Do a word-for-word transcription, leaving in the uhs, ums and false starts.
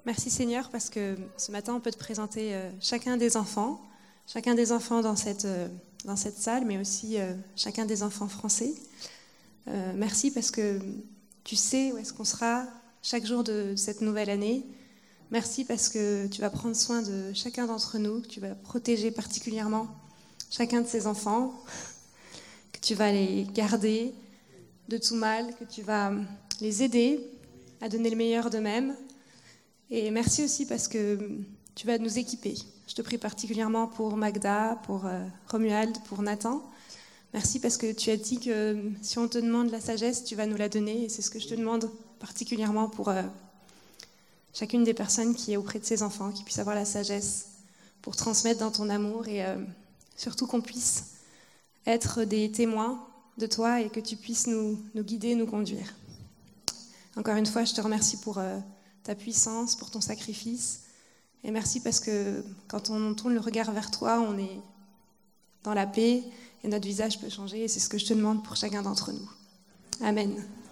Merci Seigneur parce que ce matin on peut te présenter euh, chacun des enfants, chacun des enfants dans cette, euh, dans cette salle, mais aussi euh, chacun des enfants français. Euh, merci parce que tu sais où est-ce qu'on sera chaque jour de cette nouvelle année. Merci parce que tu vas prendre soin de chacun d'entre nous, que tu vas protéger particulièrement chacun de ces enfants, que tu vas les garder de tout mal, que tu vas les aider à donner le meilleur d'eux-mêmes. Et merci aussi parce que tu vas nous équiper. Je te prie particulièrement pour Magda, pour euh, Romuald, pour Nathan. Merci parce que tu as dit que si on te demande la sagesse, tu vas nous la donner. Et c'est ce que je te demande particulièrement pour euh, chacune des personnes qui est auprès de ses enfants, qui puissent avoir la sagesse pour transmettre dans ton amour et euh, surtout qu'on puisse être des témoins de toi et que tu puisses nous, nous guider, nous conduire. Encore une fois, je te remercie pour euh, ta puissance, pour ton sacrifice. Et merci parce que quand on tourne le regard vers toi, on est dans la paix et notre visage peut changer. Et c'est ce que je te demande pour chacun d'entre nous. Amen.